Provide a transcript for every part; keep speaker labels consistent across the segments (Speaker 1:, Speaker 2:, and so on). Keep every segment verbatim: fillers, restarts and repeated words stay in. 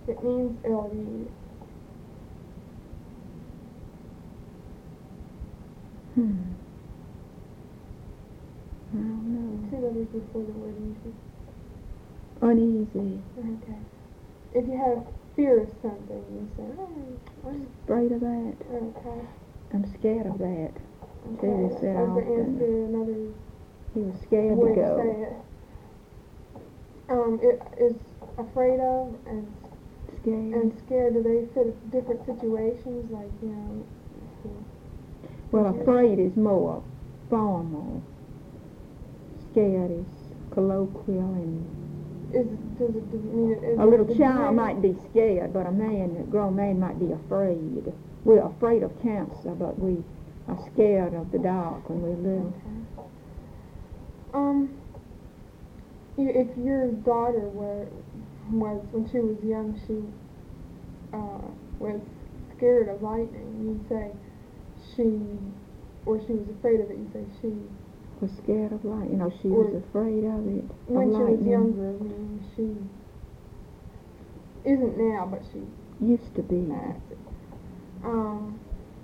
Speaker 1: It means L D.
Speaker 2: Hmm. I don't know.
Speaker 1: Two letters before the word easy.
Speaker 2: Uneasy.
Speaker 1: Okay. If you have fear of something, you say, oh, I'm
Speaker 2: afraid of that.
Speaker 1: Okay.
Speaker 2: I'm scared of that.
Speaker 1: Okay.
Speaker 2: Jerry said
Speaker 1: I was
Speaker 2: often.
Speaker 1: answer another
Speaker 2: He was scared
Speaker 1: way
Speaker 2: to go.
Speaker 1: To say it. Um, it is afraid of and
Speaker 2: scared.
Speaker 1: And scared. Do they fit different situations? Like you know.
Speaker 2: Well, afraid is more formal. Scared is colloquial and.
Speaker 1: Is does it, does it mean it, is
Speaker 2: a little
Speaker 1: it,
Speaker 2: child might be scared, but a man, a grown man, might be afraid. We're afraid of cancer, but we are scared of the dark when we're little.
Speaker 1: Okay. Um, if your daughter were was when she was young, she uh, was scared of lightning, you'd say she, or she was afraid of it. You'd say she
Speaker 2: was scared of light. You know, she
Speaker 1: or
Speaker 2: was afraid of it.
Speaker 1: When
Speaker 2: of
Speaker 1: she
Speaker 2: lightning.
Speaker 1: was younger, I mean, she isn't now, but she
Speaker 2: used to be.
Speaker 1: Um,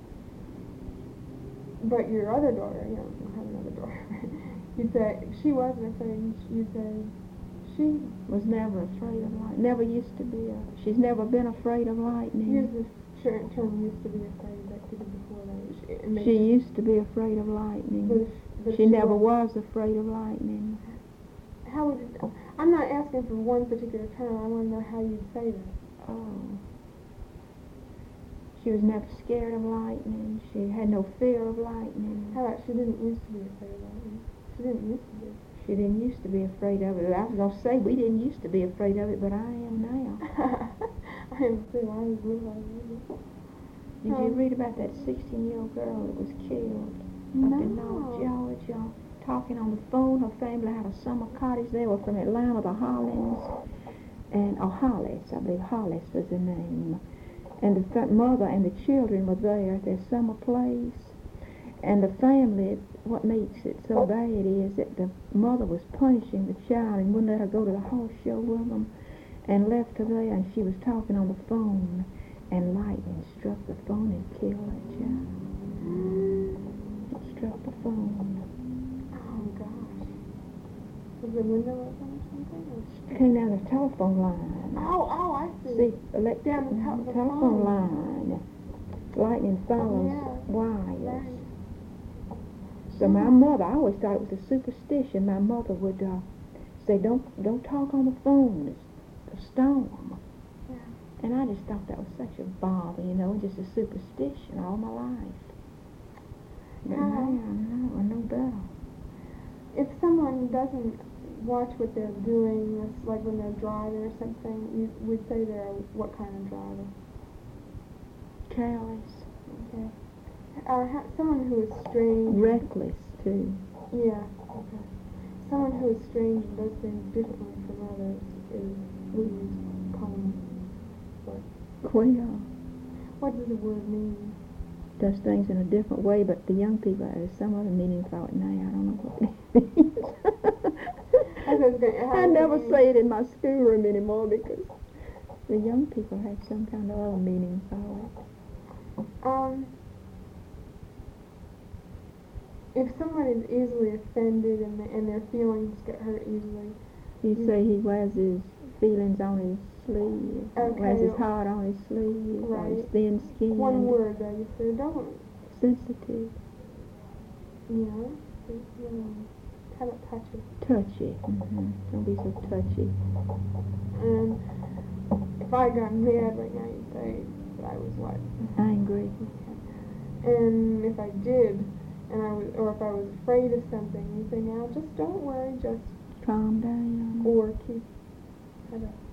Speaker 1: but your other daughter, you know, you have another daughter. You'd say she wasn't afraid. You'd say she
Speaker 2: was never afraid of lightning. Never used to be. A, she's never been afraid of lightning.
Speaker 1: Use the term, term "used to be afraid." That could be before that.
Speaker 2: She, she used to be afraid of lightning.
Speaker 1: But if, but
Speaker 2: she,
Speaker 1: she
Speaker 2: never
Speaker 1: was,
Speaker 2: was afraid of lightning.
Speaker 1: How would it, I'm not asking for one particular term. I want to know how you'd say that.
Speaker 2: Oh. She was never scared of lightning. She had no fear of lightning.
Speaker 1: How about she didn't used to be afraid of lightning? She didn't used to be.
Speaker 2: She didn't used to be afraid of it. I was going to say we didn't used to be afraid of it, but I am now.
Speaker 1: I am too. I was little.
Speaker 2: Did um, you read about that sixteen-year-old girl that was killed
Speaker 1: no.
Speaker 2: up in North Georgia? Talking on the phone, her family had a summer cottage. They were from Atlanta, the Hollins, and oh, Hollis, I believe Hollis was the name. And the fa- mother and the children were there at their summer place. And the family, what makes it so bad is that the mother was punishing the child and wouldn't let her go to the horse show with them, and left her there. And she was talking on the phone, and lightning struck the phone and killed that child. It struck the phone.
Speaker 1: Oh gosh! Was the window open or something?
Speaker 2: It came down the telephone line.
Speaker 1: Oh, oh, I see.
Speaker 2: See, electric
Speaker 1: down the, te- the
Speaker 2: telephone
Speaker 1: phone.
Speaker 2: line. Lightning follows
Speaker 1: yeah.
Speaker 2: wires.
Speaker 1: Right.
Speaker 2: So my mother, I always thought it was a superstition. My mother would uh, say, "Don't, don't talk on the phone. It's a storm."
Speaker 1: Yeah.
Speaker 2: And I just thought that was such a bother, you know, just a superstition all my life. But
Speaker 1: How?
Speaker 2: now I know, I know better.
Speaker 1: If someone doesn't watch what they're doing, it's like when they're driving or something, you would say they're what kind of driver?
Speaker 2: Careless.
Speaker 1: Okay. Or ha- someone who is strange.
Speaker 2: Reckless, too.
Speaker 1: Yeah. Okay. Someone who is strange and does things differently from others is, we call them what?
Speaker 2: Queer.
Speaker 1: What does the word mean?
Speaker 2: Does things in a different way, but the young people, there's some other meaning for it now. I don't know what it means.
Speaker 1: I, was gonna,
Speaker 2: I never say it in my schoolroom anymore because the young people have some kind of other meaning for it.
Speaker 1: Um, if someone is easily offended and, the, and their feelings get hurt easily,
Speaker 2: you, you say he wears his feelings on his sleeve,
Speaker 1: okay,
Speaker 2: wears his heart on his sleeve,
Speaker 1: right.
Speaker 2: or his thin skin.
Speaker 1: One word though, you say don't.
Speaker 2: Sensitive.
Speaker 1: You know, you know, kind of touchy.
Speaker 2: Touchy. Mm-hmm. Don't be so touchy.
Speaker 1: And if I got mad right now, you'd say that I was what?
Speaker 2: Angry.
Speaker 1: Okay. And if I did, and I was, or if I was afraid of something, you say now, just don't worry, just
Speaker 2: calm down.
Speaker 1: Or keep, kind of